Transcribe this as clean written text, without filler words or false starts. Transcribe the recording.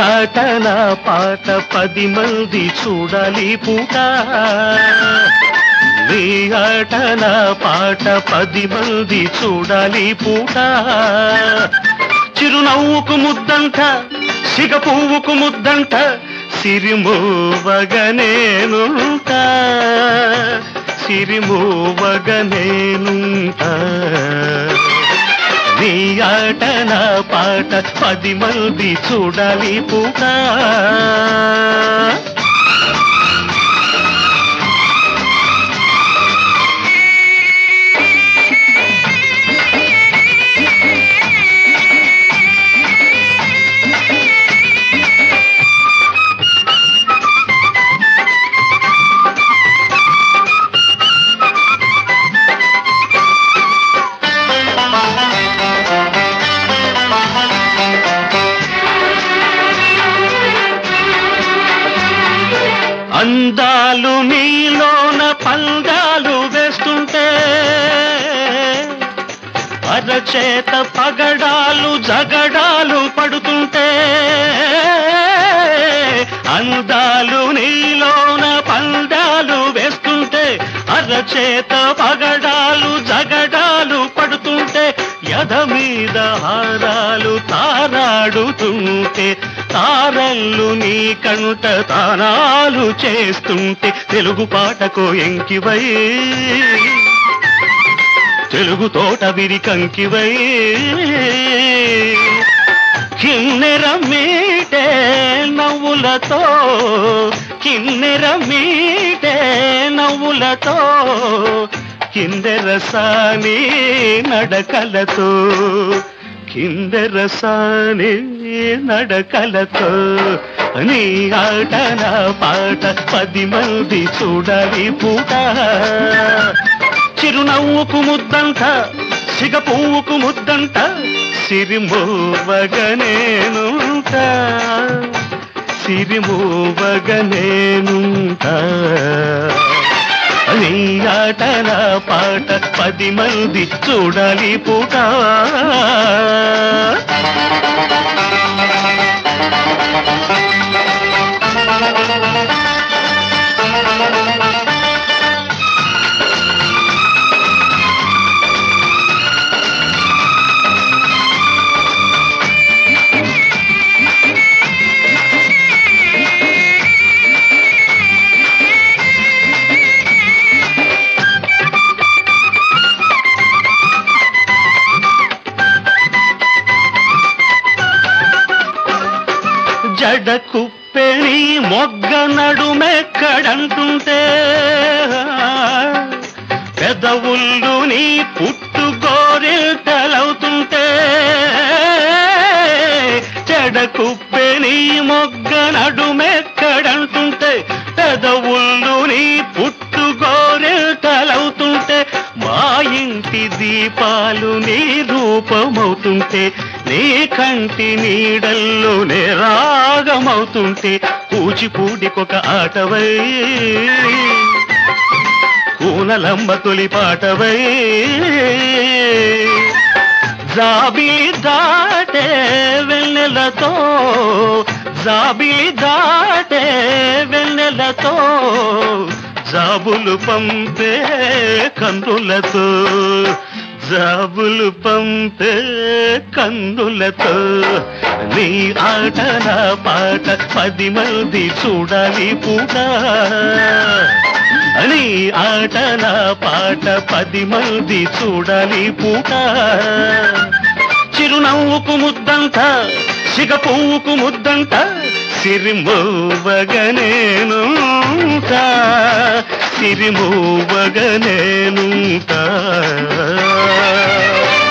ఆట నా పాట 10 మంది చూడాలి పూట. నీ ఆట నా పాట 10 మంది చూడాలి పూట. చిరునవ్వుకు ముద్దంట, సిగ పువ్వుకు ముద్దంట, సిరిమూవగనేనుంటా, సిరిమూవగనేనుంటా. నీ ఆట నా పాట 10 మంది చూడాలి పూట. అందాలు నీలోన పందాలు వేస్తుంటే, అరచేత పగడాలు జగడాలు పడుతుంటే. అందాలు నీలోన పందాలు వేస్తుంటే, అరచేత పగడాలు జగడాలు పడుతుంటే. యద మీద హారాలు తారాడుతుంటే, తారల్లు నీ కంట తానాలు చేస్తుంటే. తెలుగు పాటకు ఎంకివై, తెలుగు తోట విరికంకివై. కిన్నెర మీటే నవ్వులతో, కిన్నెర మీటే నవ్వులతో, కిందెరసాని నడకలతో, కిందెరసాని నడకలతో. నీ ఆట నా పాట 10 మంది చూడాలి పూట. చిరునవ్వుకు ముద్దంట, సిగ పువ్వుకు ముద్దంట, సిరిమూవగనేనుంటా, సిరిమూవగనేనుంటా. నీ ఆట నా పాట 10 మంది చూడాలి పూట. జడ కుప్పెని మొగ్గ నడుమెక్కడంటుంటే, పెదవుళ్ళు నీ పుట్టు గోరిల్టలవుతుంటే. జడ కుప్పెని మొగ్గ నడుమెక్కడంటుంటే, పెదవుళ్ళు నీ పుట్టు గోరిల్టలవుతుంటే. మా ఇంటి దీపాలు నీ రూపమవుతుంటే, నీ కంటి నీడల్లో నే రాగమవుతుంటే. కూచిపూడికొక ఆటవై, కూనలమ్మ తొలి పాటవై. జాబిలి దాటే వెన్నెలతో, జాబిలి దాటే వెన్నెలతో, జాబులు పంపే కందులతో, జాబులు పంపే కందులతో. నీ ఆట నా పాట 10 మంది చూడాలి పూట. నీ ఆట నా పాట 10 మంది చూడాలి పూట. చిరునవ్వుకు ముద్దంట, సిగ పువ్వుకు ముద్దంట, సిరిమూవగనేనుంటా, సిరిమూవగనేనుంటా.